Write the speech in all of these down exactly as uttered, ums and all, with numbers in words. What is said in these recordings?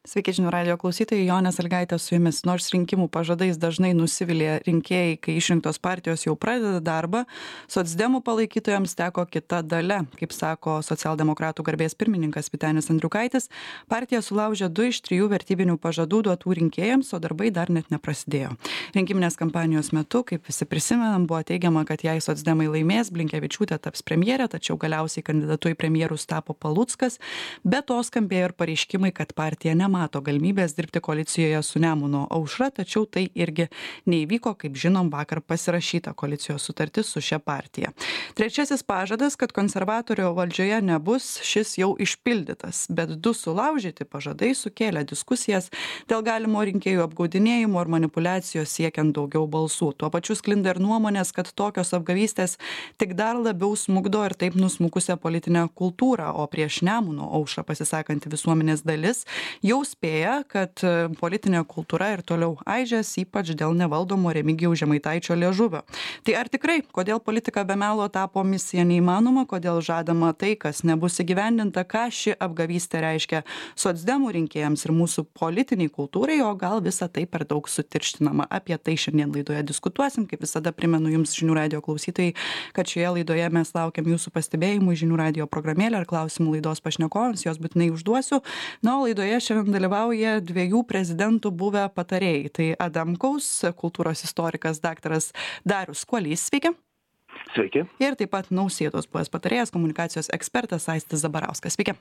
Sveiki žinių radijo klausytojai, Jonė Sąlygaitė su jumis. Nors rinkimų pažadais dažnai nusivilia rinkėjai, kai išrinktos partijos jau pradeda darbą, socdemų palaikytojams teko kita dalia. Kaip sako socialdemokratų garbės pirmininkas Vytenis Andriukaitis, partija sulaužė du iš trijų vertybinių pažadų duotų rinkėjams, o darbai dar net neprasidėjo. Rinkiminės kampanijos metu, kaip visi prisimenam, buvo teigiama, kad jei socdemai laimės, Blinkevičiūtė taps premjerė, tačiau galiausiai kandidatu į premjerus tapo Paluckas. Be to skambėjo ir pareiškimai, kad partija nemato mato galimybės dirbti koalicijoje su Nemuno aušra, tačiau tai irgi neįvyko, kaip žinom, vakar pasirašyta koalicijos sutartis su šia partija. Trečiasis pažadas, kad konservatorių valdžioje nebus, šis jau išpildytas, bet du sulaužyti pažadai sukėlė diskusijas dėl galimo rinkėjų apgaudinėjimo ar manipulacijos siekiant daugiau balsų. Tuo pačiu sklinda ir nuomonės, kad tokios apgavystės tik dar labiau smukdo ir taip nusmukusią politinę kultūrą, o prieš Nemuno aušrą pasisakanti visuomenės dalis jau spėja, kad politinė kultūra ir toliau aižės, ypač dėl nevaldomo Remigijaus Žemaitaičio liežuvio. Tai ar tikrai, kodėl politika be melo tapo misija neįmanoma, kodėl žadama tai, kas nebus įgyvendinta, ką ši apgavystė reiškia socdemų rinkėjams ir mūsų politiniai kultūrai, o gal visa tai per daug sutirštinama. Apie tai šiandien laidoje diskutuosim. Kaip visada primenu jums, žinių radijo klausytojai, kad šioje laidoje mes laukiam jūsų pastebėjimų, žinių radijo programėlę ar klausimų laidos pašnekovams, jos būtinai užduosiu. Na, o laidoje šiandien dalyvauja dviejų prezidentų buvę patarėjai. Tai Adamkaus kultūros istorikas daktaras Darius Kuolys. Sveiki. Sveiki. Ir taip pat Nausėdos buvęs patarėjas, komunikacijos ekspertas Aistis Zabarauskas. Sveiki.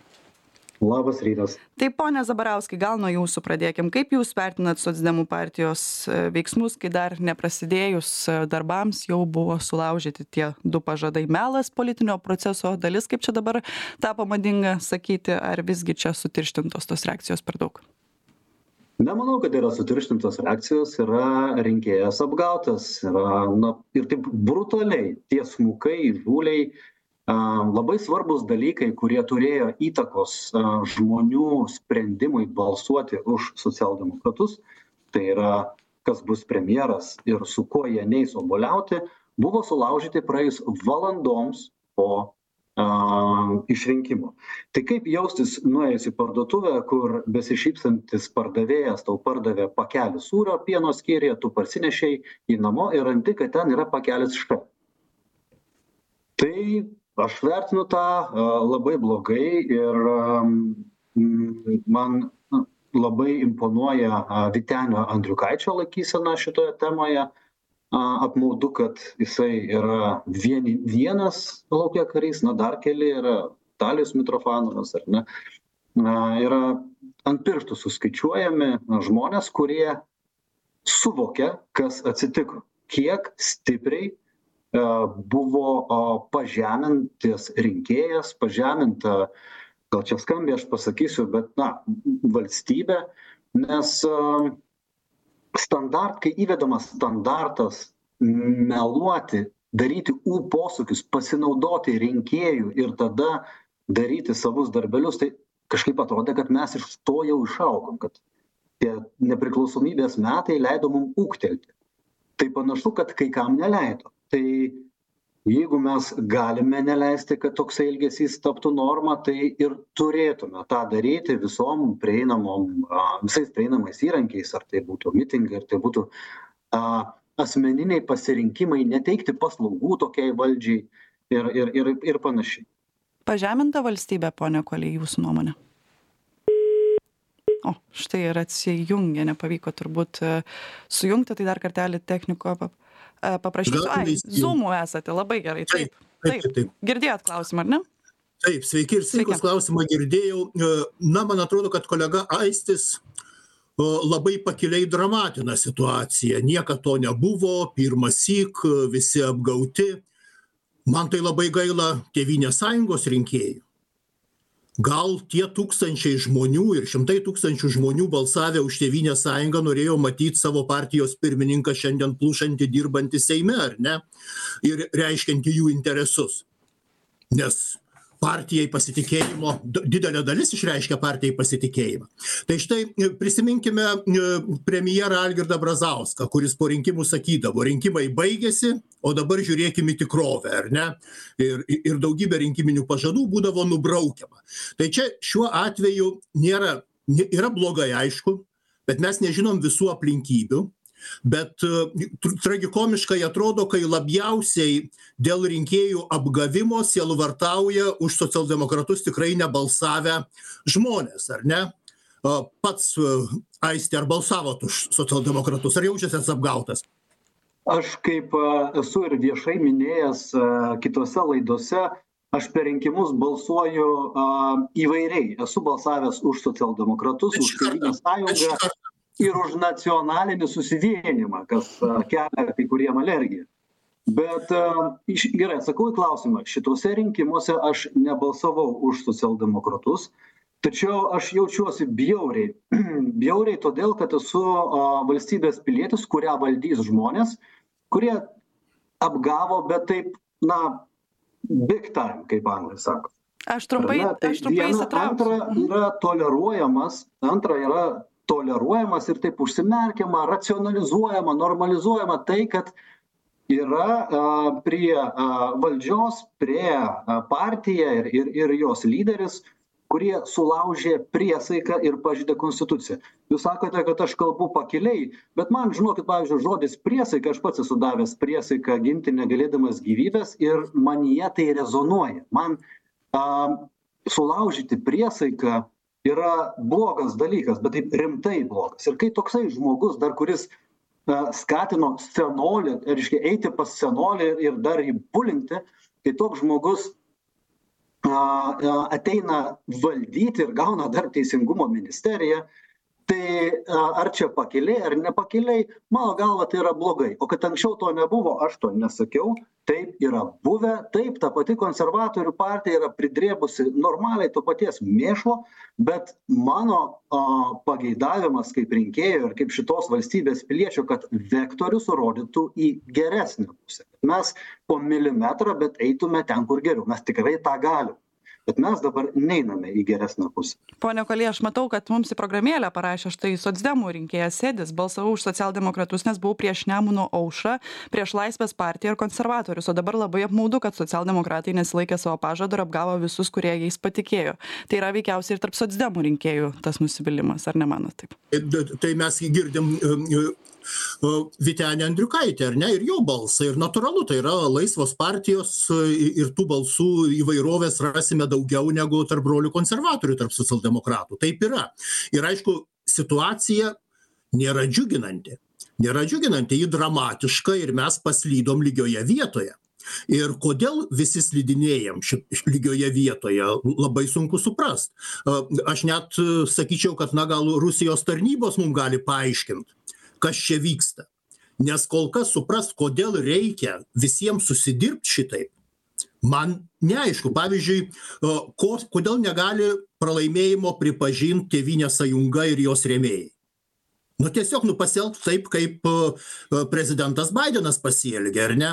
Labas rytas. Tai pone Zabarauskai, gal nuo jūsų pradėkim. Kaip jūs vertinat socdemų partijos veiksmus, kai dar neprasidėjus darbams jau buvo sulaužyti tie du pažadai? Melas politinio proceso dalis, kaip čia dabar tapo madinga sakyti, ar visgi čia sutirštintos tos reakcijos per daug? Nemanau, kad yra sutirštintos reakcijos, yra rinkėjas apgautas. Yra, na, ir taip brutaliai, tiesmukai, įžūliai. Labai svarbus dalykai, kurie turėjo įtakos žmonių sprendimui balsuoti už socialdemokratus, tai yra, kas bus premjeras ir su kuo jie neis obuoliauti, buvo sulaužyti praėjus valandoms po a, išrinkimo. Tai kaip jaustis nuėjus į parduotuvę, kur besišypsantis pardavėjas tau pardavė pakelį sūrio pieno skyriuje, tu parsinešei į namo ir ranti, kad ten yra pakelis štai. Tai aš vertinu tą labai blogai ir man labai imponuoja Vytenio Andriukaičio laikysena šitoje temoje. Apmaudu, kad jisai yra vien, vienas lauke karys, na dar keli yra Vitalijus Mitrofanovas, ar ne. Yra ant pirštų suskaičiuojami žmonės, kurie suvokia, kas atsitiko, kiek stipriai buvo pažemintas rinkėjas, pažeminta, gal čia skambiai aš pasakysiu, bet na, valstybė, nes standart, kai įvedamas standartas meluoti, daryti U posūkius, pasinaudoti rinkėjų ir tada daryti savus darbelius, tai kažkaip atrodė, kad mes iš to jau išaugom, kad tie nepriklausomybės metai leido mums ūgtelti. Tai panašu, kad kai kam neleido. Tai jeigu mes galime neleisti, kad toksai elgesys taptų norma, tai ir turėtume tą daryti visom prieinamom, visais prieinamais įrankiais, ar tai būtų mitingai, ar tai būtų a, asmeniniai pasirinkimai, neteikti paslaugų tokiai valdžiai ir, ir, ir, ir panašiai. Pažeminta valstybė, ponia Kuoly, jūsų nuomonė? O, štai ir atsijungė, nepavyko turbūt sujungti, tai dar kartelį techniko paprašysiu. Ai, Zoom'u esate, labai gerai. Taip, taip, taip. taip. Girdėjot klausimą, ar ne? Taip, sveiki ir sveikus klausimą girdėjau. Na, man atrodo, kad kolega Aistis labai pakiliai dramatina situaciją. Niekad to nebuvo, pirmąsyk, visi apgauti. Man tai labai gaila Tėvynės sąjungos rinkėjų. Gal tie tūkstančiai žmonių ir šimtai tūkstančių žmonių balsavę už Tėvynės sąjungą norėjo matyti savo partijos pirmininką šiandien plušantį dirbantį Seime, ar ne? Ir reiškiantį jų interesus. Nes partijai pasitikėjimo, didelė dalis išreiškia partijai pasitikėjimą. Tai štai prisiminkime premjerą Algirdą Brazauską, kuris po rinkimų sakydavo, rinkimai baigėsi, o dabar žiūrėkime į tikrovę, ar ne? Ir, ir daugybė rinkiminių pažadų būdavo nubraukiama. Tai čia šiuo atveju nėra ne- yra blogai, aišku, bet mes nežinom visų aplinkybių. Bet e, tr- tragikomiškai atrodo, kai labiausiai dėl rinkėjų apgavimo sielvartauja už socialdemokratus tikrai nebalsavę žmonės, ar ne? E, Pats e, Aistė, ar balsavot už socialdemokratus, ar jaučiatės apgautas? Aš kaip a, esu ir viešai minėjęs a, kitose laidose, aš per rinkimus balsuoju a, įvairiai. Esu balsavęs už socialdemokratus, už Tėvynės sąjungą ir už nacionalinį susivienimą, kas a, kelia kai kuriem alergiją. Bet a, iš, gerai, atsakau į klausimą. Šituose rinkimuose aš nebalsavau už socialdemokratus, tačiau aš jaučiuosi bjauriai. Bjauriai todėl, kad esu a, valstybės pilietis, kurią valdys žmonės, kurie apgavo, bet taip, na, big time, kaip anglai sako. Aš trumpai, Ar ne? Tai aš trumpai viena, įsitrauksiu. antra yra toleruojamas, antra yra toleruojamas ir taip užsimerkiama, racionalizuojama, normalizuojama tai, kad yra a, prie a, valdžios, prie a, partija ir, ir, ir jos lyderis, kurie sulaužė priesaiką ir pažeidė konstituciją. Jūs sakote, kad aš kalbu pakiliai, bet man, žinokit, pavyzdžiui, žodis priesaika, aš pats esu davęs priesaiką ginti negalėdamas gyvybės ir manyje tai rezonuoja. Man a, sulaužyti priesaiką yra blogas dalykas, bet taip rimtai blogas. Ir kai toksai žmogus, dar kuris a, skatino senolį, reiškia eiti pas senolį ir dar jį bulinti, kai toks žmogus ateina valdyti ir gauna dar teisingumo ministeriją, tai ar čia pakiliai ar nepakiliai, mano galva tai yra blogai. O kad anksčiau to nebuvo, aš to nesakiau, taip yra buvę, taip ta pati konservatorių partija yra pridrėbusi normaliai to paties mėšlo, bet mano a, pageidavimas kaip rinkėjo ir kaip šitos valstybės piliečio, kad vektorius rodytų į geresnę pusę. Mes po milimetrą, bet eitume ten, kur geriau. Mes tikrai tą galim. Bet mes dabar neiname į geresnę pusę. Pone Kolie, aš matau, kad mums į programėlę parašė štai socdemų rinkėjas Sėdis. Balsavau už socialdemokratus, nes buvau prieš Nemuno aušrą, prieš Laisvės partiją ir konservatorius. O dabar labai apmaudu, kad socialdemokratai nesilaikė savo pažado ir apgavo visus, kurie jais patikėjo. Tai yra veikiausiai ir tarp socdemų rinkėjų tas nusivylimas, ar nemanot taip? Tai mes girdim Vytenį Andriukaitį, ar ne, ir jo balsą. Ir natūralu, tai yra laisvos partijos ir tų balsų įvairovės rasime daugiau negu tarp brolių konservatorių, tarp socialdemokratų. Taip yra. Ir aišku, situacija nėra džiuginanti. Nėra džiuginanti, ji dramatiška ir mes paslydom lygioje vietoje. Ir kodėl visi slidinėjam lygioje vietoje, labai sunku suprast. Aš net sakyčiau, kad na gal Rusijos tarnybos mums gali paaiškinti, kas čia vyksta. Nes kol kas suprast, kodėl reikia visiems susidirbti šitaip, man neaišku. Pavyzdžiui, ko, kodėl negali pralaimėjimo pripažinti Tėvynės sąjunga ir jos rėmėjai. Nu tiesiog nu pasielgti taip, kaip prezidentas Bidenas pasielgė, ar ne?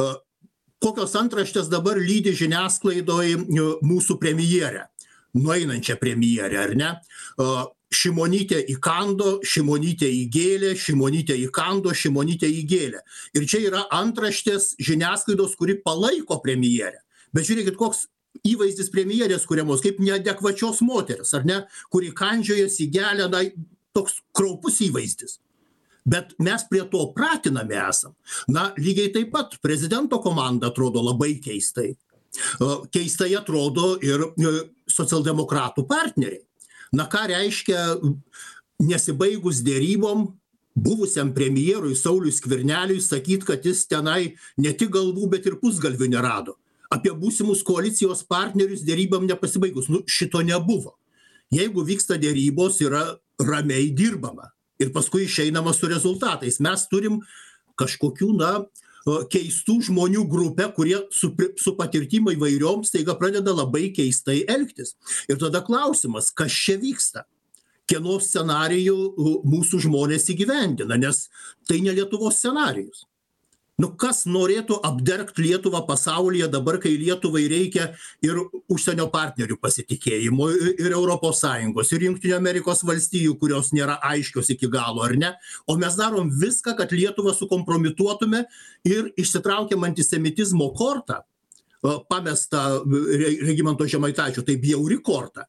Kokios antraštės dabar lydi žiniasklaidoje mūsų premjerę, nueinančią premjerę, ar ne? Šimonytė įkando, Šimonytė įgėlė, Šimonytė įkando, Šimonytė įgėlė. Ir čia yra antraštės žiniasklaidos, kuri palaiko premjerę. Bet žiūrėkit, koks įvaizdis premjerės kuriamos, kaip neadekvačios moteris, ar ne? Kuri kandžiojasi įgėlė, na, toks kraupus įvaizdis. Bet mes prie to pratinami esam. Na, lygiai taip pat prezidento komanda atrodo labai keistai. Keistai atrodo ir socialdemokratų partneriai. Na, ką reiškia nesibaigus dėrybom buvusiam premjerui Sauliui Skverneliui sakyt, kad jis tenai ne tik galvų, bet ir pusgalvių nerado. Apie būsimus koalicijos partnerius dėrybam nepasibaigus. Nu, šito nebuvo. Jeigu vyksta dėrybos, yra ramiai dirbama. Ir paskui išeinama su rezultatais. Mes turim kažkokių, na, keistų žmonių grupę, kurie su, su patirtim įvairiom staiga pradeda labai keistai elgtis. Ir tada klausimas, kas čia vyksta? Kieno scenarijų mūsų žmonės įgyvendina, nes tai ne Lietuvos scenarijus. Nu, kas norėtų apdergti Lietuvą pasaulyje dabar, kai Lietuvai reikia ir užsienio partnerių pasitikėjimo, ir Europos Sąjungos, ir Jungtinių Amerikos valstijų, kurios nėra aiškios iki galo, ar ne? O mes darom viską, kad Lietuvą sukompromituotume ir išsitraukiam antisemitizmo kortą, pamestą Regimanto Žemaitaičio, tai bjauri korta.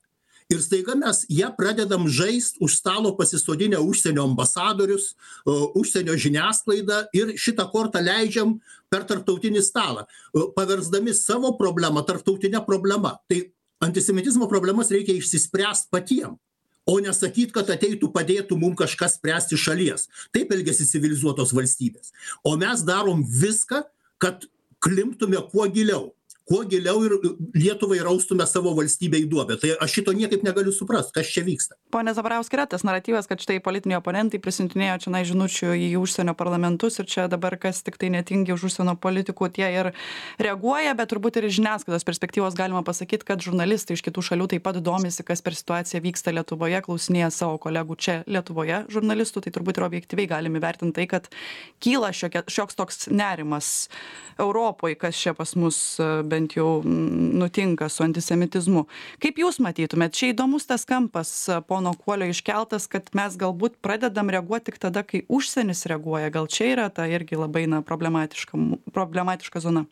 Ir staiga mes ją pradedam žaist už stalo pasisodinę užsienio ambasadorius, užsienio žiniasklaidą ir šitą kortą leidžiam per tarptautinį stalą, paversdami savo problemą tarptautinę problemą. Tai antisemitizmo problemas reikia išsispręst patiem, o nesakyt, kad ateitų padėtų mums kažkas spręsti šalies. Taip elgiasi civilizuotos valstybės. O mes darom viską, kad klimptume kuo giliau. Kuo giliau ir Lietuvai raustume savo valstybę į duobę. Tai aš šito niekaip negaliu suprast, kas čia vyksta. Pone Zabarauskai, yra tas naratyvas, kad štai politiniai oponentai prisintinėjo čia na žinučių į užsienio parlamentus ir čia dabar kas tik tai netingi už užsienio politikų tie ir reaguoja, bet turbūt ir iš žiniasklaidos perspektyvos galima pasakyti, kad žurnalistai iš kitų šalių taip pat domisi, kas per situaciją vyksta Lietuvoje, klausinėja savo kolegų čia Lietuvoje žurnalistų, tai turbūt ir objektyviai galime vertinti tai, kad kyla šiokia, šioks toks nerimas Europoje, kas čia pas mus bent jau nutinka su antisemitizmu. Kaip jūs matytumėt, čia įdomus tas kampas pono Kuolio iškeltas, kad mes galbūt pradedam reaguoti tik tada, kai užsienis reaguoja. Gal čia yra ta irgi labai na, problematiška, problematiška zona?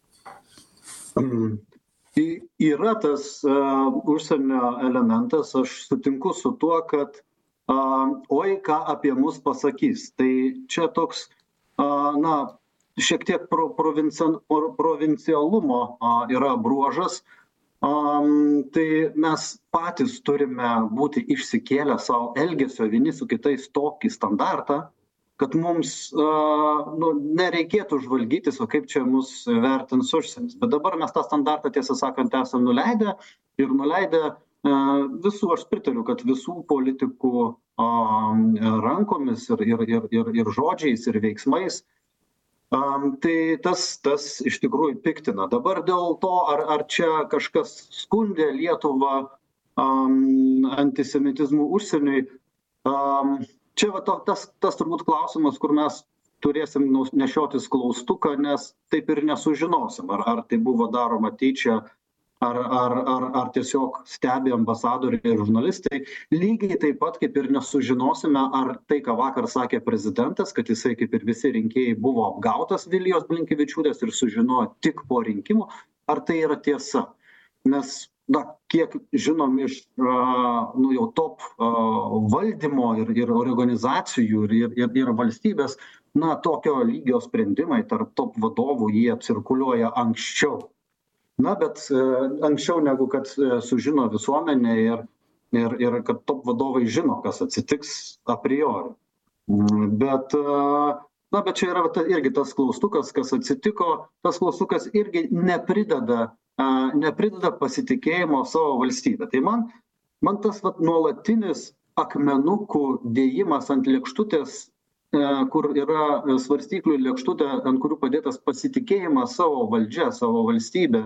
Mm. Yra tas uh, užsienio elementas, aš sutinku su tuo, kad uh, oi, ką apie mus pasakys. Tai čia toks, uh, na, šiek tiek pro, provinci, pro, provincialumo a, yra bruožas, um, tai mes patys turime būti išsikėlę savo elgesio vieni su kitais tokį standartą, kad mums a, nu, nereikėtų žvalgytis, o kaip čia mus vertins užsienis. Bet dabar mes tą standartą, tiesą sakant, esame nuleidę ir nuleidę a, visų, aš pritariu, kad visų politikų a, rankomis ir, ir, ir, ir, ir žodžiais ir veiksmais. Um, tai tas, tas iš tikrųjų piktina. Dabar dėl to, ar, ar čia kažkas skundė Lietuvą um, antisemitizmų užsieniui, um, čia va, to, tas, tas turbūt klausimas, kur mes turėsim nešiotis klaustuką, nes taip ir nesužinosim, ar, ar tai buvo daroma tyčia, ar, ar, ar, ar tiesiog stebi ambasadoriai ir žurnalistai. Lygiai taip pat kaip ir nesužinosime, ar tai, ką vakar sakė prezidentas, kad jisai kaip ir visi rinkėjai buvo apgautas Vilijos Blinkevičiūtės ir sužinojo tik po rinkimų, ar tai yra tiesa. Nes, na, kiek žinom iš uh, nu, jau top uh, valdymo ir, ir organizacijų ir, ir, ir valstybės, na, tokio lygio sprendimai tarp top vadovų jie cirkuliuoja anksčiau. Na, bet e, anksčiau negu kad e, sužino visuomenė ir, ir, ir kad top vadovai žino, kas atsitiks a priori. Bet, e, na, bet čia yra ta, irgi tas klaustukas, kas atsitiko, tas klaustukas irgi neprideda, e, neprideda pasitikėjimo savo valstybę. Tai man, man tas vat, nuolatinis akmenukų dėjimas ant lėkštutės, e, kur yra svarstyklių lėkštutė, ant kurių padėtas pasitikėjimas savo valdžia, savo valstybė,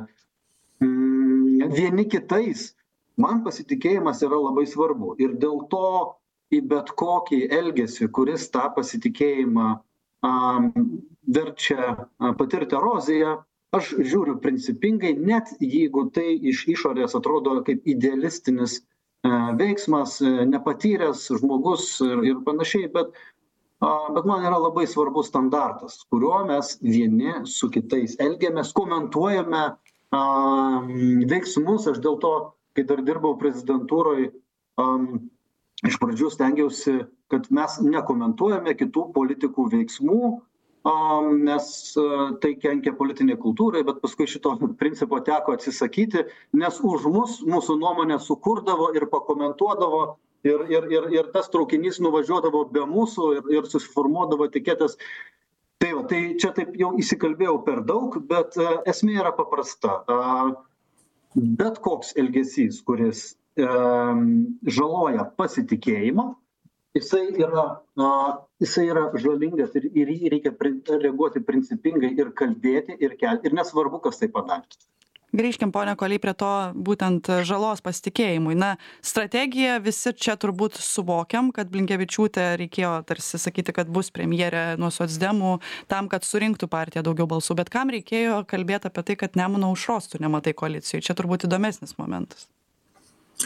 vieni kitais, man pasitikėjimas yra labai svarbu. Ir dėl to į bet kokį elgesį, kuris tą pasitikėjimą um, verčia uh, patirti eroziją, aš žiūriu principingai, net jeigu tai iš išorės atrodo kaip idealistinis uh, veiksmas, uh, nepatyręs žmogus ir, ir panašiai, bet, uh, bet man yra labai svarbus standartas, kuriuo mes vieni su kitais elgiamės, komentuojame Um, veiksmus. Aš dėl to, kai dar dirbau prezidentūroje, um, iš pradžių stengiausi, kad mes nekomentuojame kitų politikų veiksmų, um, nes uh, tai kenkia politiniai kultūrai, bet paskui šito principo teko atsisakyti, nes už mus mūsų nuomonę sukurdavo ir pakomentuodavo ir, ir, ir, ir tas traukinys nuvažiuodavo be mūsų ir, ir susiformuodavo etiketės. Tai, va, tai čia taip jau įsikalbėjau per daug, bet uh, esmė yra paprasta. Uh, bet koks elgesys, kuris uh, žaloja pasitikėjimą, jisai yra, uh, jisai yra žalingas ir, ir jį reikia reaguoti principingai ir kalbėti ir kelti. Ir nesvarbu, kas tai padarė. Grįžkim, pone Kuoly, prie to būtent žalos pasitikėjimui. Na, strategija visi čia turbūt suvokiam, kad Blinkevičiūtė reikėjo tarsi sakyti, kad bus premjerė nuo socdemų tam, kad surinktų partija daugiau balsų. Bet kam reikėjo kalbėti apie tai, kad Nemuno aušros tu nematai koalicijoje? Čia turbūt įdomesnis momentas.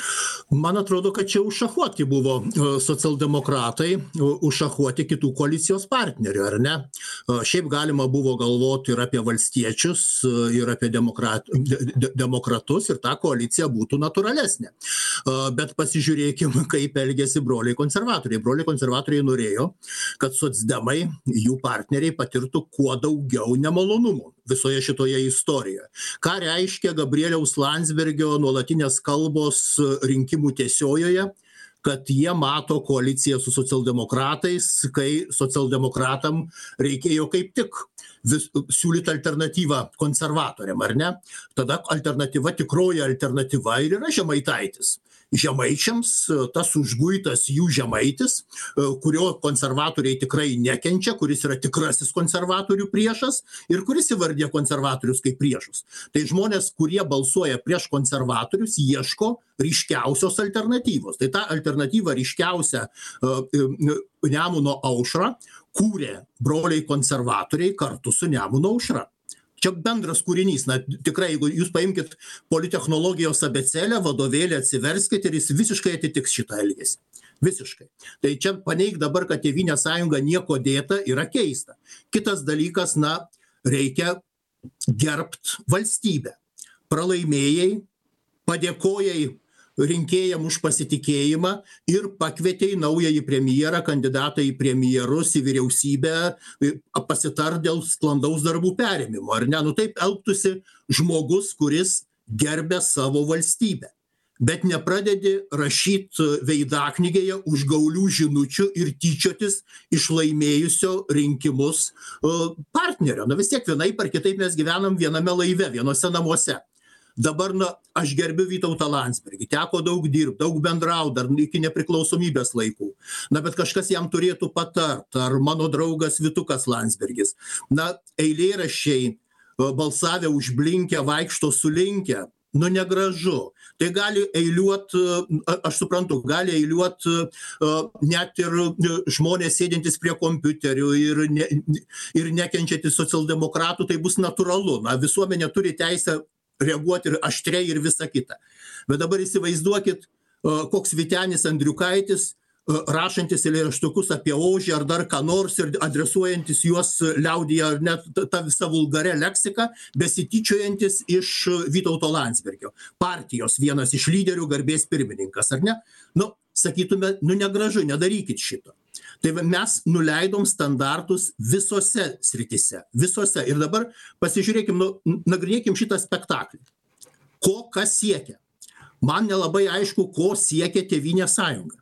Man atrodo, kad čia užšachuoti buvo socialdemokratai, užšachuoti kitų koalicijos partnerių, ar ne? Šiaip galima buvo galvoti ir apie valstiečius, ir apie demokrat, de, demokratus, ir ta koalicija būtų natūralesnė. Bet pasižiūrėkime, kaip elgėsi broliai konservatoriai. Broliai konservatoriai norėjo, kad socdemai, jų partneriai patirtų kuo daugiau nemalonumų visoje šitoje istorijoje. Ką reiškia Gabrieliaus Landsbergio nuolatinės kalbos rinkimų tiesiojoje, kad jie mato koaliciją su socialdemokratais, kai socialdemokratam reikėjo kaip tik vis, siūlyti alternatyvą konservatoriam, ar ne? Tada alternatyva, tikroji alternatyva ir yra Žemaitaitis. Žemaičiams tas užguitas jų Žemaitis, kurio konservatoriai tikrai nekenčia, kuris yra tikrasis konservatorių priešas ir kuris įvardė konservatorius kaip priešus. Tai žmonės, kurie balsuoja prieš konservatorius, ieško ryškiausios alternatyvos. Tai ta alternatyva ryškiausia Nemuno aušrą kūrė broliai konservatoriai kartu su Nemuno aušra. Čia bendras kūrinys, na tikrai, jeigu jūs paimkit politechnologijos abėcėlę, vadovėlį atsiverskit ir jis visiškai atitiks šitą elgesį. Visiškai. Tai čia paneigt dabar, kad Tėvynės sąjunga nieko dėta, yra keista. Kitas dalykas, na, reikia gerbt valstybę. Pralaimėjai, padėkojai rinkėjam už pasitikėjimą ir pakvietė į naująjį premjerą, kandidatą į premjerus, į vyriausybę, pasitart dėl sklandaus darbų perėmimo. Ar ne? Nu taip elgtųsi žmogus, kuris gerbė savo valstybę. Bet nepradedi rašyti veidaknygėje užgaulių žinučių ir tyčiotis iš laimėjusio rinkimus partnerio. Na vis tiek vienaip ar kitaip mes gyvenam viename laive, vienose namuose. Dabar, na, aš gerbiu Vytautą Landsbergį, teko daug dirbti, daug bendrauti, dar iki nepriklausomybės laikų. Na, bet kažkas jam turėtų patart, ar mano draugas Vytukas Landsbergis. Na, eilėraščiai balsavę užblinkę, vaikšto sulinkę, nu, negražu. Tai gali eiliuot, aš suprantu, gali eiliuot net ir žmonės sėdintys prie kompiuterių ir, ne, ir nekenčiantys socialdemokratų, tai bus natūralu. Na, visuomenė turi teisę reaguoti ir aštriai ir visa kita. Bet dabar įsivaizduokit, koks Vytenis Andriukaitis, rašantis eilėraštukus apie ožį ar dar ką nors ir adresuojantis juos liaudyje ar net tą visą vulgarę leksiką, besityčiojantis iš Vytauto Landsbergio. Partijos vienas iš lyderių, garbės pirmininkas, ar ne? Nu, sakytume, nu negražu, nedarykit šito. Tai mes nuleidom standartus visose srityse, visose. Ir dabar pasižiūrėkim, nu, nagrinėkim šitą spektaklį. Ko kas siekia? Man nelabai aišku, ko siekia Tėvynės sąjunga.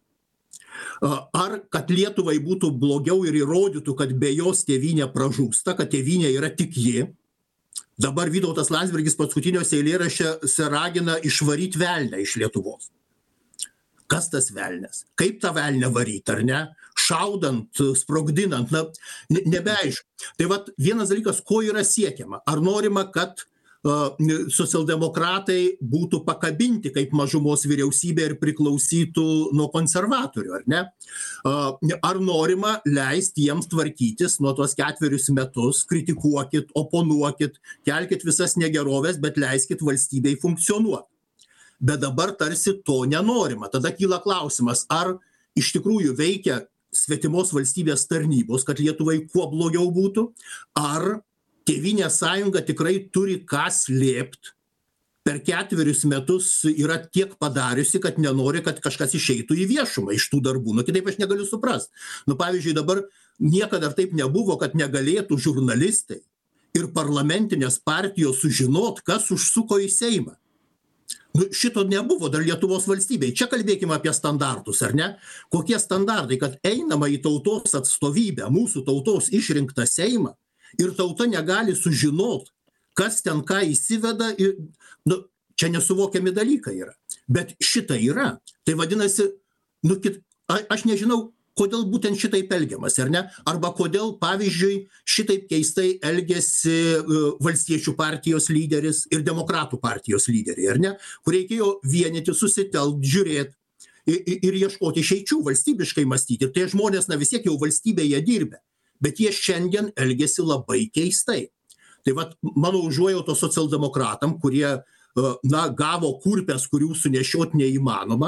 Ar kad Lietuvai būtų blogiau ir įrodytų, kad be jos tėvynė pražūsta, kad tėvynė yra tik ji. Dabar Vytautas Landsbergis paskutiniuose eilėraščiuose ragina išvaryti velnią iš Lietuvos. Kas tas velnias? Kaip tą velnią varyti, ar ne? Šaudant, sprogdinant, na, nebeaišku. Tai vat vienas dalykas, ko yra siekiama. Ar norima, kad uh, socialdemokratai būtų pakabinti kaip mažumos vyriausybė ir priklausytų nuo konservatorių, ar ne? Uh, ar norima leisti jiems tvarkytis nuo tos ketverius metus, kritikuokit, oponuokit, kelkit visas negeroves, bet leiskit valstybei funkcionuoti. Bet dabar tarsi to nenorima. Tada kyla klausimas, ar iš tikrųjų veikia svetimos valstybės tarnybos, kad Lietuvai kuo blogiau būtų, ar Tėvynės sąjunga tikrai turi ką slėpt, per ketverius metus yra tiek padariusi, kad nenori, kad kažkas išeitų į viešumą iš tų darbų. Nu, kitaip aš negaliu suprast. Nu, pavyzdžiui, dabar niekada taip nebuvo, kad negalėtų žurnalistai ir parlamentinės partijos sužinot, kas užsuko į Seimą. Nu, šito nebuvo dar Lietuvos valstybei. Čia kalbėkime apie standartus, ar ne? Kokie standartai, kad einama į tautos atstovybę, mūsų tautos išrinktą Seimą, ir tauta negali sužinot, kas ten ką įsiveda. Ir, nu, čia nesuvokiami dalykai yra. Bet šita yra. Tai vadinasi, nu, kit, a, aš nežinau, kodėl būtent šitaip elgiamas, ar ne? Arba kodėl, pavyzdžiui, šitaip keistai elgėsi valstiečių partijos lyderis ir demokratų partijos lyderiai, ar ne? Kur reikėjo vienyti, susitelkt, žiūrėti ir, ir ieškoti išeičių, valstybiškai mąstyti. Ir tie žmonės, na vis tiek jau valstybėje dirbę, bet jie šiandien elgėsi labai keistai. Tai vat mano užuojautos socialdemokratam, kurie, na, gavo kurpes, kurių sunešiot neįmanoma,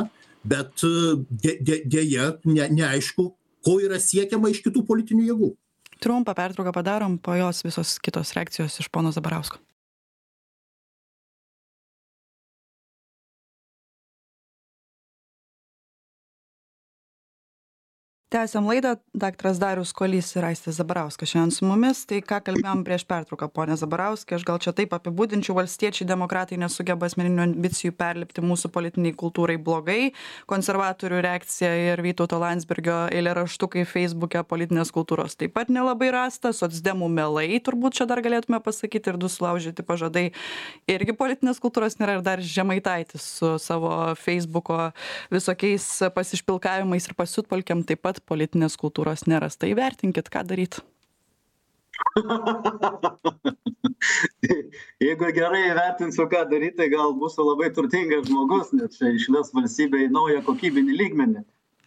bet dėja ne, neaišku, ko yra siekiama iš kitų politinių jėgų. Trumpą pertrauką padarom, po jos visos kitos reakcijos iš pono Zabarausko. Tęsiam laidą. Daktaras Darius Kuolys ir Aistis Zabarauskas šiandien su mumis. Tai ką kalbėjom prieš pertrauką, ponė Zabarauskai, aš gal čia taip apibūdinčiau, valstiečiai demokratai nesugeba asmeninių ambicijų perlipti mūsų politiniai kultūrai blogai. Konservatorių reakcija ir Vytauto Landsbergio eilėraštukai Facebook'e politinės kultūros taip pat nelabai rasta. Socdemų melai, turbūt čia dar galėtume pasakyti, ir du sulaužyti pažadai. Irgi politinės kultūros nėra, ir dar Žemaitaitis su savo Facebook'o visokiais pasišpilkavimais ir pasiutpolkėm taip pat politinės kultūros nerasta. Įvertinkit, ką daryt. Jeigu gerai įvertinsiu, ką daryti, tai gal būsiu labai turtingas žmogus, nes čia išves valstybę į naują kokybinį lygmenį.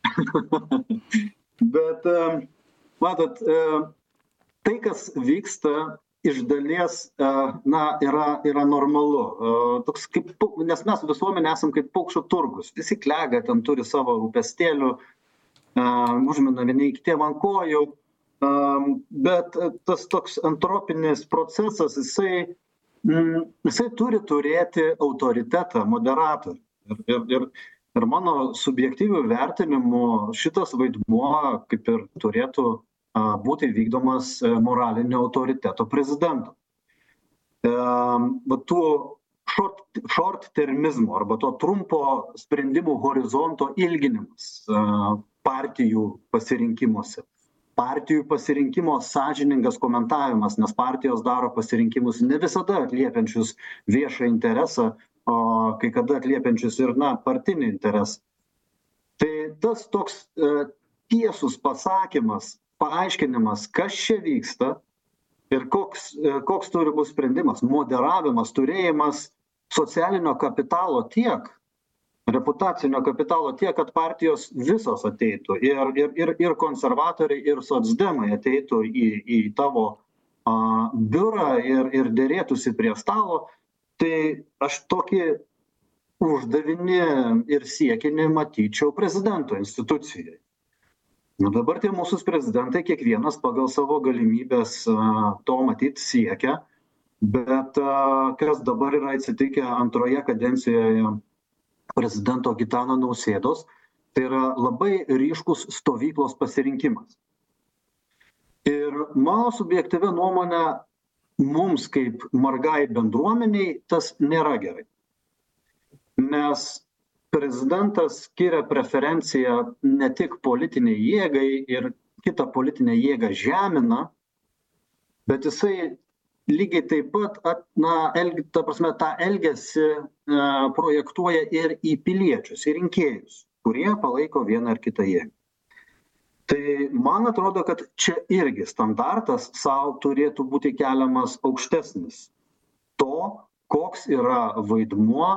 Bet, matot, tai, kas vyksta, iš dalies, na, yra, yra normalu. Toks kaip, nes mes visuomenė esam kaip paukščių turgus. Visi klega, ten turi savo rūpestėlių, Uh, užmina vieni kitiem ant kojų, uh, bet tas toks antropinis procesas, jisai, mm, jisai turi turėti autoritetą, moderatorių. Ir, ir, ir, ir mano subjektyvių vertinimų šitas vaidmuo kaip ir turėtų uh, būti vykdomas uh, moralinio autoriteto prezidento. Uh, bet tų short, short termizmo arba to trumpo sprendimų horizonto ilginimas uh, partijų pasirinkimuose. Partijų pasirinkimo sąžiningas komentavimas, nes partijos daro pasirinkimus ne visada atliepiančius viešą interesą, o kai kada atliepiančius ir, na, partinį interesą. Tai tas toks e, tiesus pasakymas, paaiškinimas, kas čia vyksta ir koks, e, koks turi būti sprendimas, moderavimas, turėjimas socialinio kapitalo tiek, reputacinio kapitalo tiek, kad partijos visos ateitų ir, ir, ir, ir konservatoriai, ir socdemai ateitų į, į tavo a, biurą ir, ir dėrėtųsi prie stalo, tai aš tokį uždavinį ir siekinį matyčiau prezidento institucijai. Na, dabar tie mūsų prezidentai kiekvienas pagal savo galimybės a, to matyti siekia, bet a, kas dabar yra atsitikę antroje kadencijoje prezidento Gitano Nausėdos, tai yra labai ryškus stovyklos pasirinkimas. Ir mano subjektyvia nuomonė, mums kaip margai bendruomeniai tas nėra gerai. Nes prezidentas skiria preferenciją ne tik politiniai jėgai ir kitą politinę jėgą žemina, bet jisai lygiai taip pat, at, na, elg, ta prasme, tą elgesį e, projektuoja ir į piliečius, į rinkėjus, kurie palaiko vieną ar kitą jėgą. Tai man atrodo, kad čia irgi standartas savo turėtų būti keliamas aukštesnis. To, koks yra vaidmuo,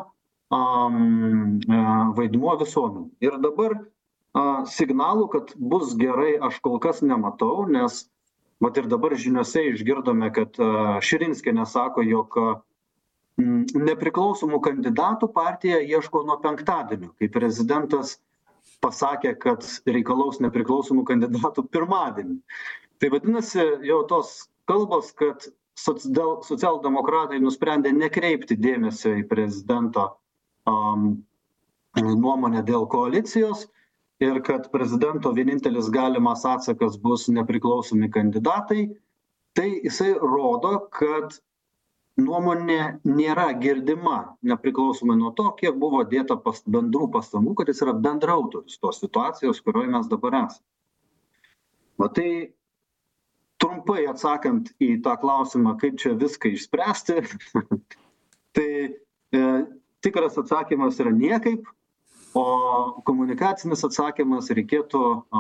um, vaidmuo visuomenė. Ir dabar uh, signalų, kad bus gerai, aš kol kas nematau, nes mat ir dabar žiniuose išgirdome, kad uh, Širinskienė sako, jog uh, nepriklausomų kandidatų partija ieško nuo penktadienio, kai prezidentas pasakė, kad reikalaus nepriklausomų kandidatų pirmadienį. Tai vadinasi, jau tos kalbos, kad socialdemokratai nusprendė nekreipti dėmesio į prezidento um, nuomonę dėl koalicijos ir kad prezidento vienintelis galimas atsakas bus nepriklausomi kandidatai, tai jisai rodo, kad nuomonė nėra girdima, nepriklausomai nuo to, kiek buvo dėta pas, bendrų pastangų, kad jis yra bendraautorius tos situacijos, kurioje mes dabar esame. Va tai trumpai atsakant į tą klausimą, kaip čia viską išspręsti, tai e, tikras atsakymas yra niekaip, o komunikacinis atsakymas reikėtų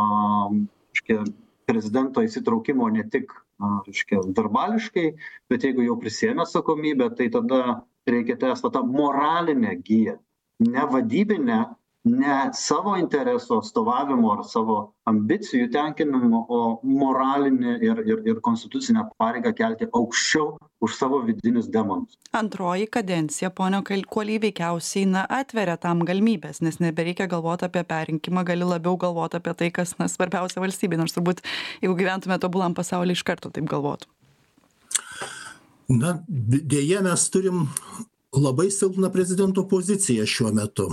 a, prezidento įsitraukimo ne tik reiškia, verbališkai, bet jeigu jau prisiėmė atsakomybę, tai tada reikia tęsti tą moralinę giją, ne vadybinę, ne savo interesų atstovavimo ar savo ambicijų tenkinimo, o moralinį ir, ir, ir konstitucinę pareigą kelti aukščiau už savo vidinius demonus. Antroji kadencija, ponio Kuoly, veikiausiai na, atveria tam galimybės, nes nebereikia galvoti apie perrinkimą, gali labiau galvoti apie tai, kas na, svarbiausia valstybė, nors turbūt, jeigu gyventume tobulam pasaulyje, iš karto taip galvotų. Na, dėja, mes turim labai silpną prezidento poziciją šiuo metu.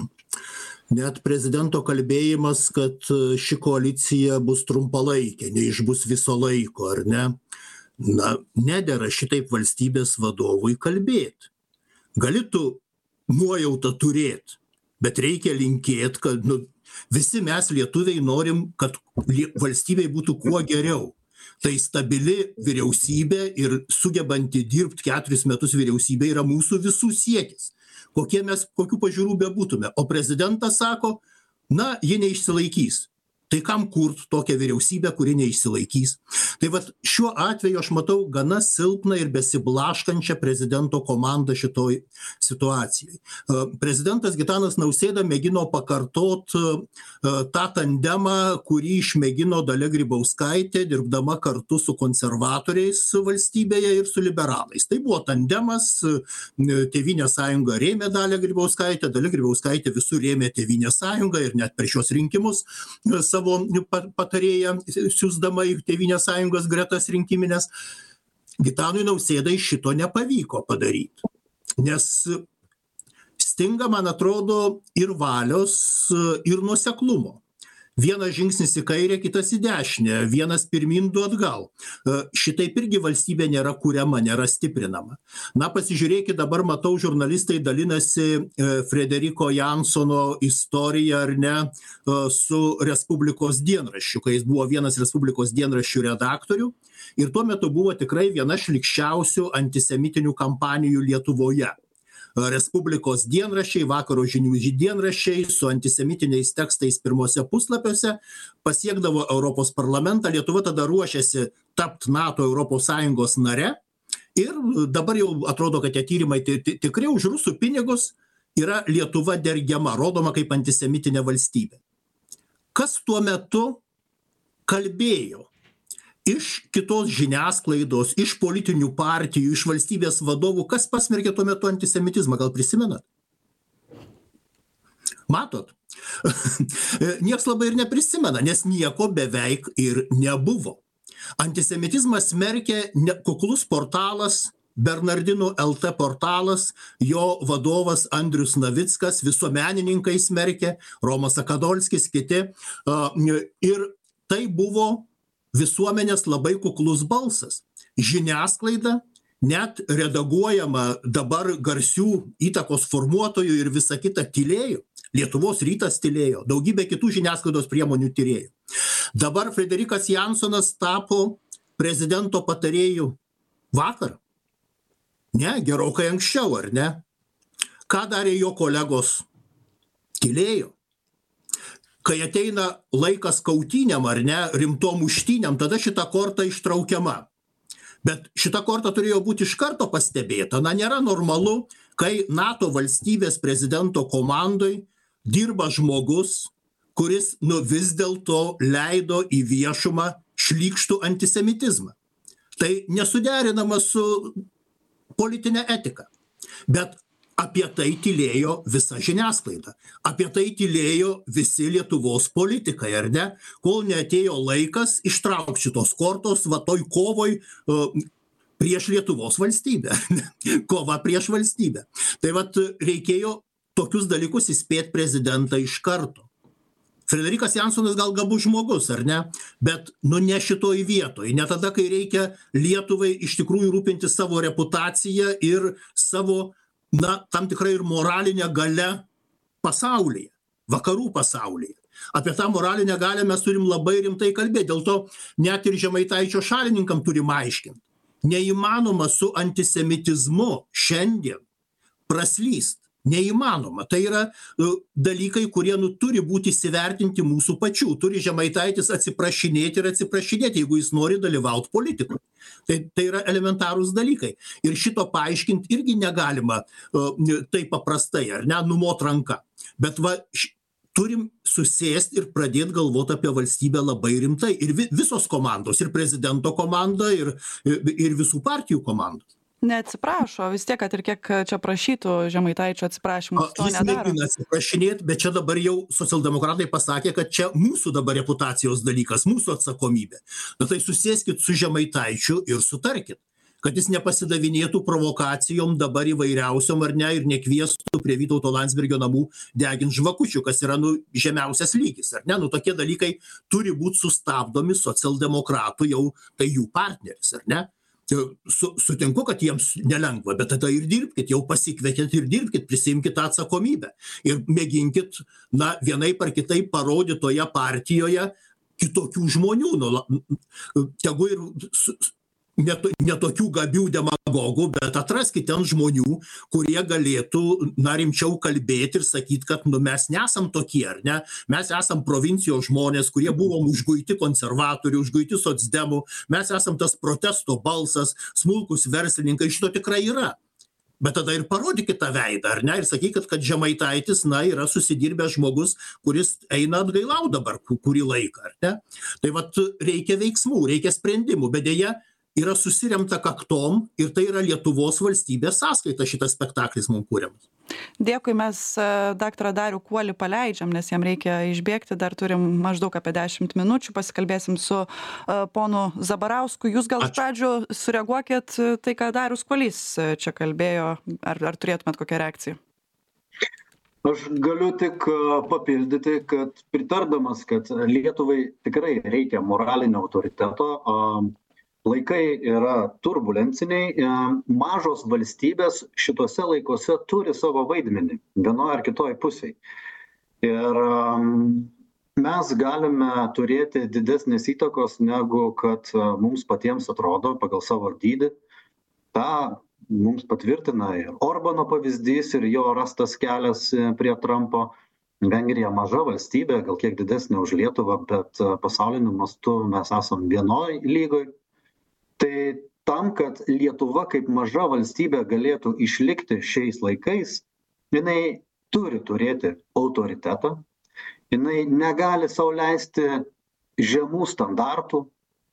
Net prezidento kalbėjimas, kad ši koalicija bus trumpalaikė, neišbus viso laiko, ar ne? Na, nedera šitaip valstybės vadovui kalbėti. Gali tu nuojautą turėti, bet reikia linkėti, kad nu, visi mes lietuviai norim, kad valstybei būtų kuo geriau. Tai stabili vyriausybė ir sugebanti dirbti keturis metus vyriausybė yra mūsų visų siekis. Kokie mes, kokių pažiūrų bebūtume. O prezidentas sako, na, ji neišsilaikys. Tai kam kurt tokią vyriausybę, kuri neišsilaikys? Tai vat šiuo atveju aš matau gana silpną ir besiblaškančią prezidento komandą šitoj situacijai. Prezidentas Gitanas Nausėda mėgino pakartot tą tandemą, kurį išmėgino Dalia Grybauskaitė, dirbdama kartu su konservatoriais valstybėje ir su liberalais. Tai buvo tandemas, Tėvynės sąjunga rėmė Dalią Grybauskaitę, Dalia Grybauskaitė visur rėmė Tėvynės sąjungą ir net per šios rinkimus savo patarėją siųsdama į Tėvynės sąjungos gretas rinkiminės. Gitanui Nausėdai šito nepavyko padaryti, nes stinga, man atrodo, ir valios, ir nuoseklumo. Vienas žingsnis į kairę, kitas į dešinę, vienas pirmin, du atgal. Šitaip irgi valstybė nėra kuriama, nėra stiprinama. Na, pasižiūrėkit, dabar matau, žurnalistai dalinasi Frederiko Jansono istoriją, ar ne, su Respublikos dienraščiu, kai jis buvo vienas Respublikos dienraščių redaktorių ir tuo metu buvo tikrai viena šlykščiausių antisemitinių kampanijų Lietuvoje. Respublikos dienraščiai, Vakaro žinių dienraščiai su antisemitiniais tekstais pirmose puslapiuose pasiekdavo Europos parlamentą. Lietuva tada ruošiasi tapti NATO Europos Sąjungos nare ir dabar jau atrodo, kad tie tyrimai tikrai už rusų pinigus yra Lietuva dergiama, rodoma kaip antisemitinė valstybė. Kas tuo metu kalbėjo? Iš kitos žiniasklaidos, iš politinių partijų, iš valstybės vadovų, kas pasmerkė tuo metu antisemitizmą, gal prisimenat? Matot? Niekas labai ir neprisimena, nes nieko beveik ir nebuvo. Antisemitizmą smerkė kuklus portalas, Bernardinų L T portalas, jo vadovas Andrius Navickas, visuomenininkai smerkė, Romas Akadolskis, kiti. Ir tai buvo visuomenės labai kuklus balsas. Žiniasklaida, net redaguojama dabar garsių įtakos formuotojų ir visa kita tylėjo. Lietuvos rytas tylėjo, daugybė kitų žiniasklaidos priemonių tylėjo. Dabar Frederikas Jansonas tapo prezidento patarėju vakar. Ne, gerokai anksčiau, ar ne? Ką darė jo kolegos? Tylėjo. Kai ateina laikas kautynėm, ar ne, rimtom muštynėm, tada šita korta ištraukiama. Bet šita korta turėjo būti iš karto pastebėta. Na, nėra normalu, kai NATO valstybės prezidento komandoj dirba žmogus, kuris nu vis dėlto leido į viešumą šlykštų antisemitizmą. Tai nesuderinama su politinė etika. Bet apie tai tylėjo visa žiniasklaida. Apie tai tylėjo visi Lietuvos politikai, ar ne? Kol neatėjo laikas ištraukti šitos kortos, va toj kovoj uh, prieš Lietuvos valstybę. Kova prieš valstybę. Tai vat reikėjo tokius dalykus įspėti prezidentą iš karto. Frederikas Jansonas gal gabus žmogus, ar ne? Bet nu ne šitoj vietoj. Ne tada, kai reikia Lietuvai iš tikrųjų rūpinti savo reputaciją ir savo na, tam tikrai ir moralinę galę pasaulyje, vakarų pasaulyje. Apie tą moralinę galę mes turim labai rimtai kalbėti. Dėl to net ir Žemaitaičio šalininkam turim aiškinti. Neįmanoma su antisemitizmu šiandien praslyst. Neįmanoma. Tai yra uh, dalykai, kurie nu, turi būti įsivertinti mūsų pačių. Turi Žemaitaitis atsiprašinėti ir atsiprašinėti, jeigu jis nori dalyvauti politikoje. Tai, tai yra elementarūs dalykai. Ir šito paaiškinti irgi negalima uh, taip paprastai, ar ne, numot ranka. Bet va, š, turim susėst ir pradėt galvot apie valstybę labai rimtai. Ir vi, visos komandos, ir prezidento komanda, ir, ir visų partijų komandos. Neatsiprašo, vis tiek, kad ir kiek čia prašytų Žemaitaičio atsiprašymus, to Jis nedaro. mėgina atsiprašinėti, bet čia dabar jau socialdemokratai pasakė, kad čia mūsų dabar reputacijos dalykas, mūsų atsakomybė. Bet tai susėskit su Žemaitaičiu ir sutarkit, kad jis nepasidavinėtų provokacijom dabar įvairiausiom ar ne ir nekviestų prie Vytauto Landsbergio namų degint žvakučių, kas yra nu, žemiausias lygis. Ar ne? Nu, tokie dalykai turi būti sustabdomi socialdemokratų, jau tai jų partneris, ar ne? Su, sutinku, kad jiems nelengva, bet tada ir dirbkit, jau pasikvietėt ir dirbkit, prisimkit tą atsakomybę. Ir mėginkit, na, vienaip ar kitaip parodyti toje partijoje kitokių žmonių. Nu, tegu ir su, Neto, netokių gabių demagogų, bet atraskite ten žmonių, kurie galėtų, na, rimčiau kalbėti ir sakyti, kad nu, mes nesam tokie, ar ne? Mes esam provincijos žmonės, kurie buvom užguiti konservatorių, užguiti socdemų, mes esam tas protesto balsas, smulkus verslininkai, šito tikrai yra. Bet tada ir parodykite tą veidą, ar ne? Ir sakykit, kad Žemaitaitis, na, yra susidirbęs žmogus, kuris eina atgailau dabar kurį laiką, ar ne? Tai vat reikia veiksmų, reikia sprendimų, bet dėja, yra susiremta kaktom ir tai yra Lietuvos valstybės sąskaita šitas spektaklis mums kūriamas. Dėkui, mes daktarą Darių Kuolį paleidžiam, nes jam reikia išbėgti, dar turim maždaug apie dešimt minučių, pasikalbėsim su uh, ponu Zabarausku. Jūs gal iš pradžių sureaguokit tai, ką Darius Kuolys čia kalbėjo, ar, ar turėtumėt kokią reakciją? Aš galiu tik papildyti, kad pritardamas, kad Lietuvai tikrai reikia moralinio autoriteto, uh, laikai yra turbulenciniai, mažos valstybės šitose laikuose turi savo vaidmenį, vienoje ar kitoje pusėje. Ir mes galime turėti didesnės įtakos, negu kad mums patiems atrodo pagal savo dydį. Ta mums patvirtina ir Orbano pavyzdys, ir jo rastas kelias prie Trumpo. Vengrija maža valstybė, gal kiek didesnė už Lietuvą, bet pasauliniu mastu mes esam vienoj lygoj. Tai tam, kad Lietuva kaip maža valstybė galėtų išlikti šiais laikais, jinai turi turėti autoritetą, jinai negali sau leisti žemų standartų.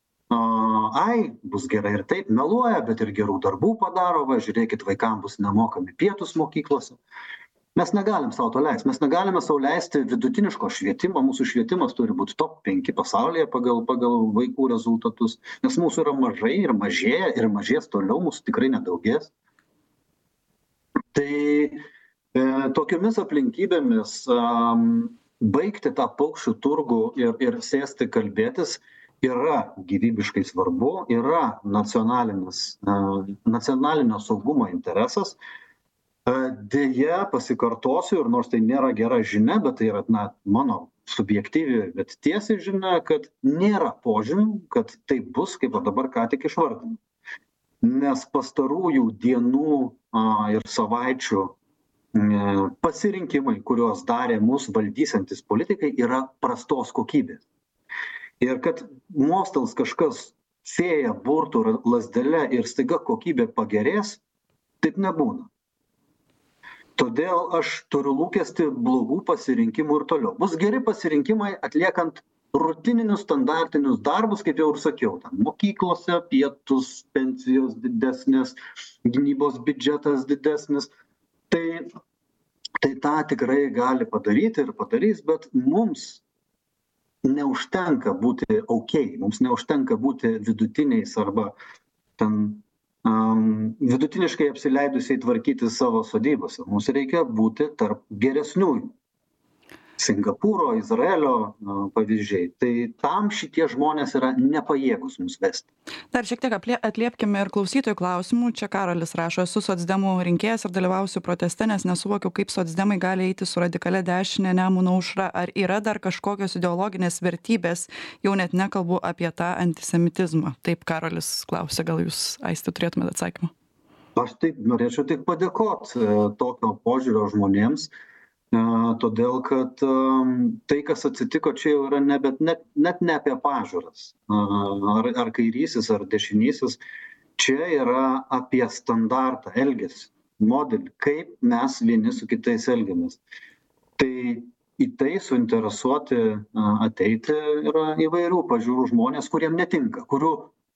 Ai, bus gerai ir taip, meluoja, bet ir gerų darbų padaro, va, žiūrėkit, vaikams bus nemokami pietus mokyklose. Mes negalim sau to leisti, mes negalime sau leisti vidutiniško švietimo, mūsų švietimas turi būti top penki pasaulyje pagal, pagal vaikų rezultatus, nes mūsų yra mažai ir mažėja ir mažės toliau, mūsų tikrai nedaugės. Tai e, tokiomis aplinkybėmis um, baigti tą paukščių turgų ir, ir sėsti kalbėtis yra gyvybiškai svarbu, yra nacionalinis, uh, nacionalinio saugumo interesas. Deja, pasikartosiu, ir nors tai nėra gera žinia, bet tai yra na, mano subjektyvi, bet tiesiai žinia, kad nėra požymių, kad tai bus, kaip dabar ką tik išvardinau. Nes pastarųjų dienų a, ir savaičių a, pasirinkimai, kuriuos darė mūsų valdysantis politikai, yra prastos kokybės. Ir kad mostels kažkas sėja burtų lazdele ir staiga kokybė pagerės, taip nebūna. Todėl aš turiu lūkestį blogų pasirinkimų ir toliau. Bus geri pasirinkimai atliekant rutininius standartinius darbus, kaip jau ir sakiau, ten mokyklose, pietus, pensijos didesnės, gynybos biudžetas didesnis. Tai, tai tą tikrai gali padaryti ir padarys, bet mums neužtenka būti ok, mums neužtenka būti vidutiniais arba ten Um, vidutiniškai apsileidusiai tvarkyti savo sodybose. Mums reikia būti tarp geresniųjų. Singapūro, Izraelio uh, pavyzdžiai. Tai tam šitie žmonės yra nepajėgus mums vesti. Dar šiek tiek atliepkime ir klausytojų klausimų. Čia Karolis rašo, esu socdemų rinkėjas ir dalyvausiu proteste, nes nesuvokiu, kaip socdemai gali eiti su radikalia dešinė Nemuno aušra. Ar yra dar kažkokios ideologinės vertybės, jau net nekalbu apie tą antisemitizmą. Taip Karolis klausia, gal jūs, Aisti, turėtumėte atsakymą? Aš taip norėčiau tik padėkoti tokio požiūrio žmonėms. Todėl, kad tai, kas atsitiko čia jau yra nebet, net, net ne apie pažiūras, ar, ar kairysis, ar dešinysis, čia yra apie standartą, elgesį, modelį, kaip mes vieni su kitais elgiamės. Tai į tai suinteresuoti ateiti yra įvairių pažiūrų žmonės, kuriem netinka, kurių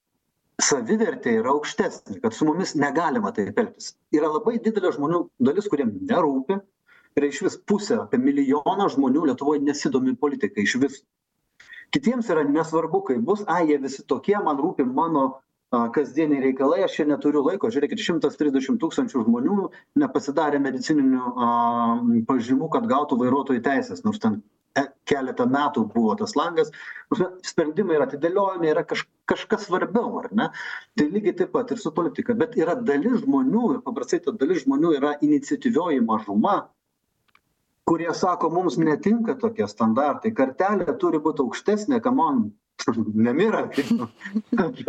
savivertė yra aukštesnė, kad su mumis negalima taip elgtis. Yra labai didelė žmonių dalis, kuriem nerūpi, yra iš vis pusė, apie milijoną žmonių Lietuvoje nesidomi politika, iš vis. Kitiems yra nesvarbu, kai bus, a, jie visi tokie, man rūpi mano a, kasdieniai reikalai, aš čia neturiu laiko, žiūrėkit, šimtas trisdešimt tūkstančių žmonių nepasidarė medicininių a, pažymų, kad gautų vairuotojų teisės, nors ten e, keletą metų buvo tas langas, sprendimai yra atidėliojami, yra kaž, kažkas svarbiau, ar ne? Tai lygiai taip pat ir su politika, bet yra dalis žmonių, ir paprastai ta dalis žmonių yra iniciatyvioji mažuma, kurie sako, mums netinka tokie standartai, kartelė turi būti aukštesnė, kamon, nemira, kaip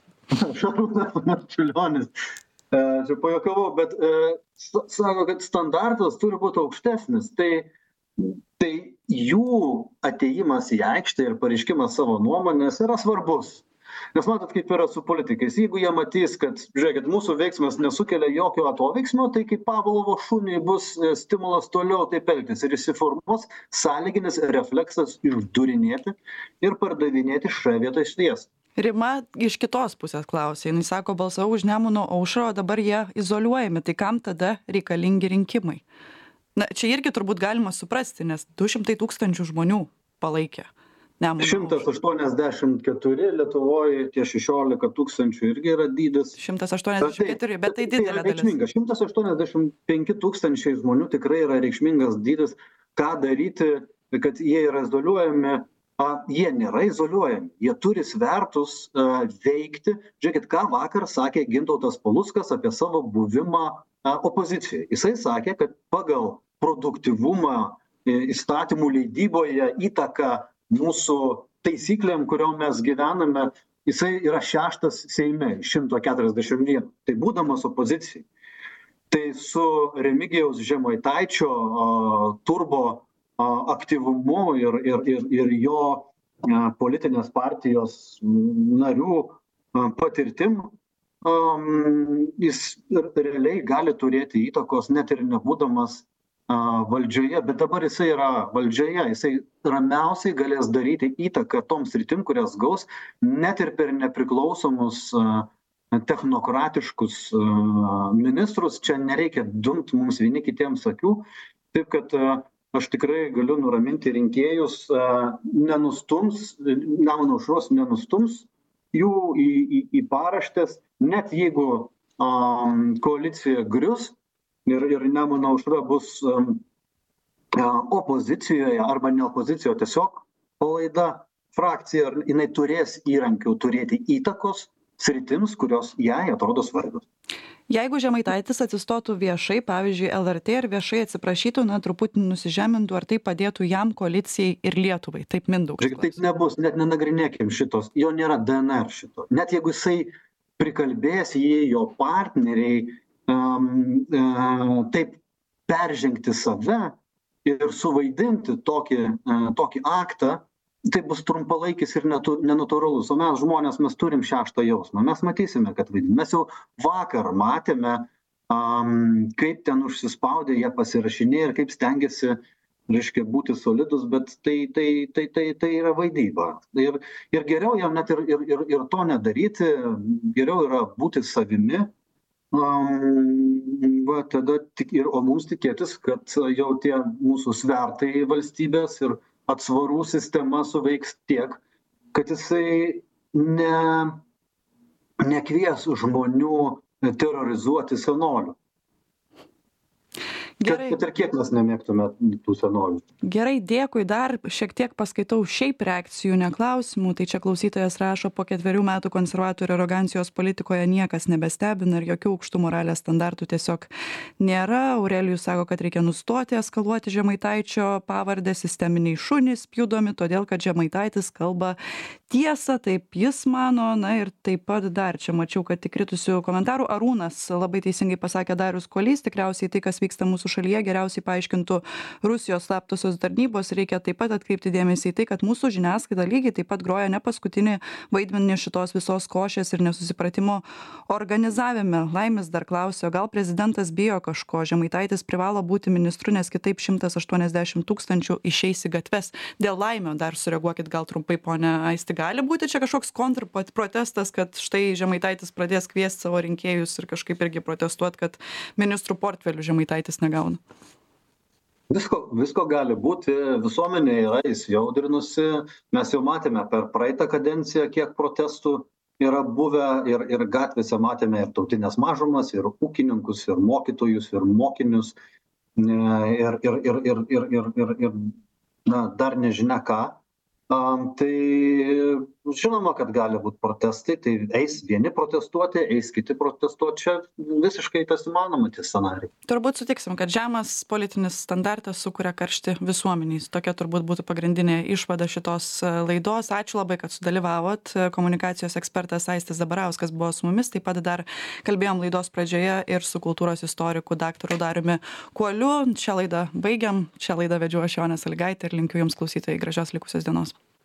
Šarūnas Marčiulionis, čia pajuokavau, bet e, sako, kad standartas turi būti aukštesnis, tai, tai jų atėjimas į aikštę ir pareiškimas savo nuomonės yra svarbus. Nes matot, kaip yra su politikais. Jeigu jie matys, kad, žiūrėkit, mūsų veiksmas nesukelia jokio atoveiksmio, tai kaip Pavlovo šuniui bus stimulas toliau taip elgtis ir įsiformuos sąlyginis refleksas išdurinėti ir pardavinėti šią vietą išties. Rima iš kitos pusės klausė, jis sako, balsavau už Nemuno aušrą, o dabar jie izoliuojami, tai kam tada reikalingi rinkimai? Na, čia irgi turbūt galima suprasti, nes du šimtai tūkstančių žmonių palaikė. šimtas aštuoniasdešimt keturi, Lietuvoje tie šešiolika tūkstančių irgi yra dydis. šimtas aštuoniasdešimt keturi, bet tai didelė dalis. šimtas aštuoniasdešimt penki tūkstančiai žmonių tikrai yra reikšmingas dydis. Ką daryti, kad jie yra izoliuojami? A, jie nėra izoliuojami, jie turi svertus a, veikti. Žiūrėkit, ką vakar sakė Gintautas Paluckas apie savo buvimą a, opozicijoje. Jisai sakė, kad pagal produktyvumą įstatymų leidyboje įtaką mūsų taisyklėm, kuriom mes gyvename, jisai yra šeštas Seime iš šimto keturiasdešimt vieno. Tai būdamas opozicijai. Tai su Remigijaus Žemaitaičio a, turbo a, aktyvumu ir, ir, ir, ir jo a, politinės partijos narių a, patirtim, a, jis realiai gali turėti įtakos net ir nebūdamas valdžioje, bet dabar jisai yra valdžioje, jisai ramiausiai galės daryti įtaką toms sritim, kurias gaus, net ir per nepriklausomus technokratiškus ministrus, čia nereikia dumt mums vieni kitiems akių, taip kad aš tikrai galiu nuraminti rinkėjus, nenustums, Nemuno aušros nenustums jų į, į, į paraštės, net jeigu um, koalicija grius, Ir, ir Nemuno aušra bus um, opozicijoje arba ne opozicijoje, tiesiog palaida frakcija, jinai turės įrankių turėti įtakos sritims, kurios jai atrodo svarbios. Jeigu Žemaitaitis atsistotų viešai, pavyzdžiui, L R T ir viešai atsiprašytų, na, truputį nusižemintų, ar tai padėtų jam, koalicijai ir Lietuvai? Taip, Mindaugas. Taip nebus, net nenagrinėkim šitos, jo nėra D N R šito. Net jeigu jisai prikalbės jį, jo partneriai, Um, uh, taip peržengti save ir suvaidinti tokį, uh, tokį aktą, tai bus trumpalaikis ir netu, nenatūralus. O mes žmonės, mes turim šeštą jausmą. Mes matysime, kad vaidiname. Mes jau vakar matėme, um, kaip ten užsispaudė, jie pasirašinė ir kaip stengiasi, reiškia, būti solidus, bet tai, tai, tai, tai, tai yra vaidyba. Ir, ir geriau jam net ir, ir, ir, ir to nedaryti, geriau yra būti savimi. Um, va, tada tik ir, o mums tikėtis, kad jau tie mūsų svertai valstybės ir atsvarų sistema suveiks tiek, kad jisai ne, nekvies žmonių terrorizuoti senolių. Gerai. Kad ir kiek mes nemėgtume tų senolių. Gerai, dėkui. Dar šiek tiek paskaitau šiaip reakcijų, ne klausimų. Tai čia klausytojas rašo, po ketverių metų konservatorių arogancijos politikoje niekas nebestebina ir jokių aukštų moralės standartų tiesiog nėra. Aurelijus sako, kad reikia nustoti eskaluoti Žemaitaičio pavardę, sisteminiai šunys pjudomi, todėl kad Žemaitaitis kalba tiesą, taip jis mano. Na ir taip pat dar čia mačiau, kad įkritusių komentarų Arūnas labai teisingai pasakė, Darius Kuolys, tikriausiai tai, kas vyksta mūsų šalyje, geriausiai paaiškintų Rusijos slaptosios tarnybos. Reikia taip pat atkreipti dėmesį į tai, kad mūsų žiniasklaida lygiai taip pat groja ne paskutinį vaidmenį šitos visos košės ir nesusipratimo organizavime. Laimis dar klausė, gal prezidentas bijo kažko, Žemaitaitis privalo būti ministru, nes kitaip šimtas aštuoniasdešimt tūkstančių išeis į gatves. Dėl Laimio dar sureaguokit gal trumpai, ponia Aisti. Gali būti čia kažkoks kontrprotestas, kad štai Žemaitaitis pradės kviesti savo rinkėjus ir kažkaip irgi protestuoti, kad ministrų portfelių Žemaitaitis negauna? Visko, visko gali būti, visuomenė yra įsijaudrinusi, mes jau matėme per praeitą kadenciją, kiek protestų yra buvę ir, ir gatvėse matėme ir tautinės mažumas, ir ūkininkus, ir mokytojus, ir mokinius, ir, ir, ir, ir, ir, ir, ir, ir na, dar nežinia ką. Um, tai žinoma, kad gali būti protestai, tai eis vieni protestuoti, eis kiti protestuoti, čia visiškai tas įmanoma tie scenarijai. Turbūt sutiksim, kad žemas politinis standartas sukuria karštį visuomeniais. Tokia turbūt būtų pagrindinė išvada šitos laidos. Ačiū labai, kad sudalyvavot. Komunikacijos ekspertas Aistis Zabarauskas buvo su mumis, taip pat dar kalbėjom laidos pradžioje ir su kultūros istoriku daktaru Dariumi Kuoliu. Šią laidą baigiam, šią laidą vedžiau aš Jonė Sąlygaitė ir linkiu jums, klausytojai, gražios likusios dienos.